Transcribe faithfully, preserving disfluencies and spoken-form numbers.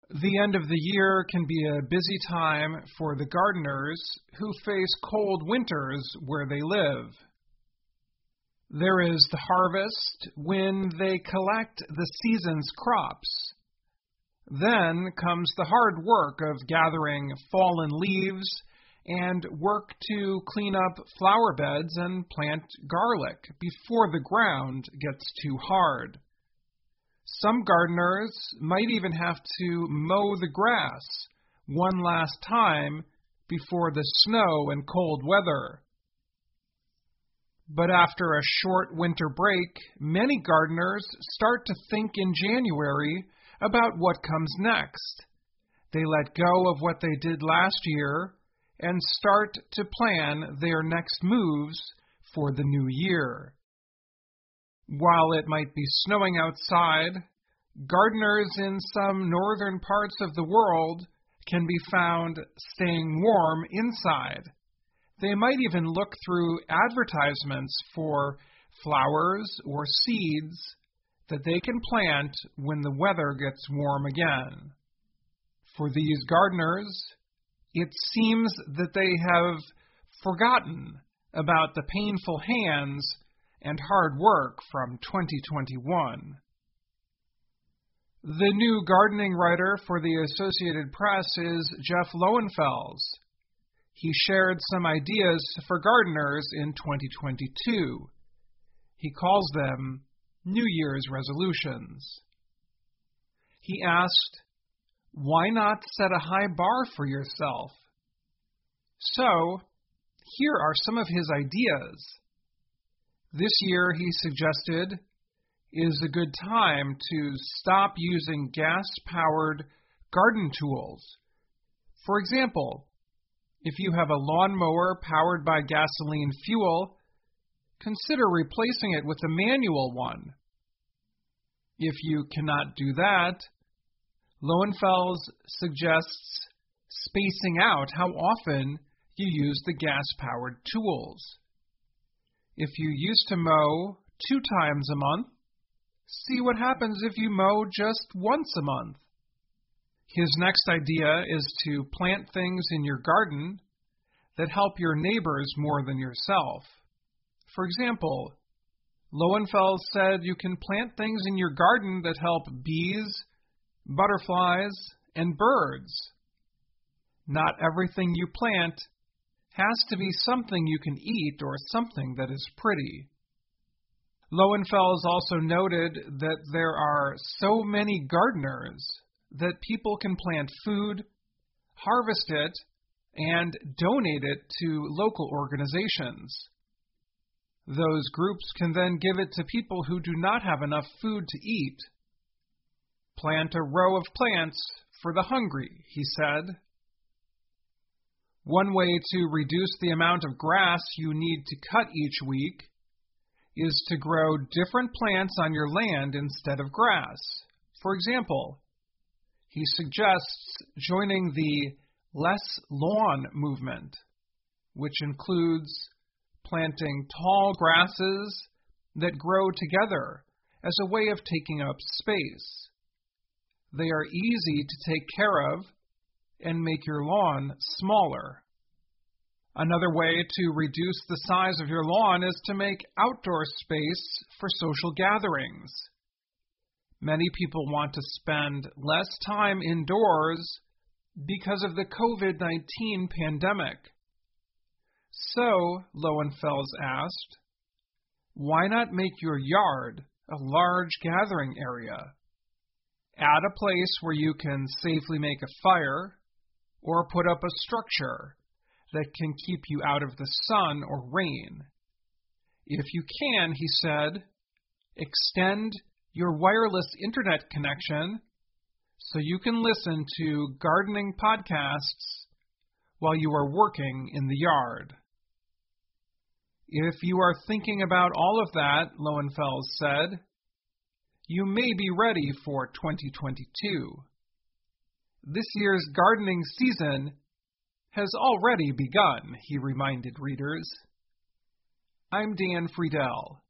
The end of the year can be a busy time for the gardeners who face cold winters where they live. There is the harvest when they collect the season's crops. Then comes the hard work of gathering fallen leaves and work to clean up flower beds and plant garlic before the ground gets too hard. Some gardeners might even have to mow the grass one last time before the snow and cold weather. But after a short winter break, many gardeners start to think in January about what comes next. They let go of what they did last year and start to plan their next moves for the new year. While it might be snowing outside, gardeners in some northern parts of the world can be found staying warm inside. They might even look through advertisements for flowers or seeds that they can plant when the weather gets warm again. For these gardeners, it seems that they have forgotten about the painful hands and hard work from twenty twenty-one. The new gardening writer for the Associated Press is Jeff Lowenfels. He shared some ideas for gardeners in twenty twenty-two. He calls them New Year's resolutions. He asked, why not set a high bar for yourself? So, here are some of his ideas. This year, he suggested, is a good time to stop using gas-powered garden tools. For example, if you have a lawnmower powered by gasoline fuel, consider replacing it with a manual one. If you cannot do that, Lowenfels suggests spacing out how often you use the gas-powered tools. If you used to mow two times a month, see what happens if you mow just once a month. His next idea is to plant things in your garden that help your neighbors more than yourself. For example, Lowenfels said you can plant things in your garden that help bees, butterflies, and birds. Not everything you plant has to be something you can eat or something that is pretty. Lowenfels also noted that there are so many gardeners that people can plant food, harvest it, and donate it to local organizations. Those groups can then give it to people who do not have enough food to eat. Plant a row of plants for the hungry, he said. One way to reduce the amount of grass you need to cut each week is to grow different plants on your land instead of grass. For example, he suggests joining the Less Lawn movement, which includes planting tall grasses that grow together as a way of taking up space. They are easy to take care of and make your lawn smaller. Another way to reduce the size of your lawn is to make outdoor space for social gatherings. Many people want to spend less time indoors because of the COVID nineteen pandemic. So, Lowenfels asked, why not make your yard a large gathering area? Add a place where you can safely make a fire or put up a structure that can keep you out of the sun or rain. If you can, he said, extend your wireless internet connection so you can listen to gardening podcasts while you are working in the yard. If you are thinking about all of that, Lowenfels said, you may be ready for twenty twenty-two. This year's gardening season has already begun, he reminded readers. I'm Dan Friedel.